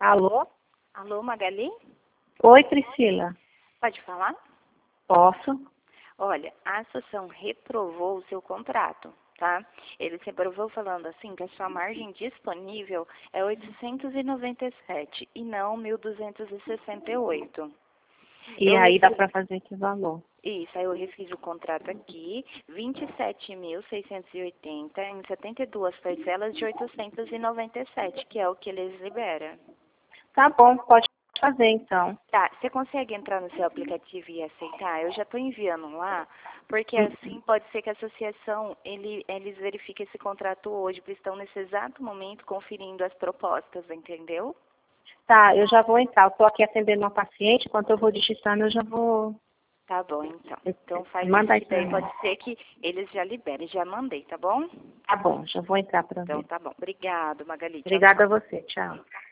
Alô? Alô, Magali? Oi, Priscila. Pode falar? Posso? Olha, a associação reprovou o seu contrato, tá? Eles reprovou falando assim que a sua margem disponível é 897 e não 1.268. E aí dá para fazer que valor? Isso, aí eu refiz o contrato aqui, 27.680 em 72 parcelas de 897, que é o que eles liberam. Tá bom, pode fazer então. Tá, você consegue entrar no seu aplicativo e aceitar? Eu já estou enviando lá, porque assim pode ser que a associação, eles verifiquem esse contrato hoje, porque estão nesse exato momento conferindo as propostas, entendeu? Tá, eu já vou entrar. Eu tô aqui atendendo uma paciente, enquanto eu vou digitando, eu já vou... Tá bom, então. Então faz Manda isso, aí que pra daí mim. pode ser que eles já liberem. Já mandei, tá bom? Tá bom, já vou entrar para Então ver. tá bom. Obrigado, Magali. Tchau, Obrigada tchau. a você, tchau.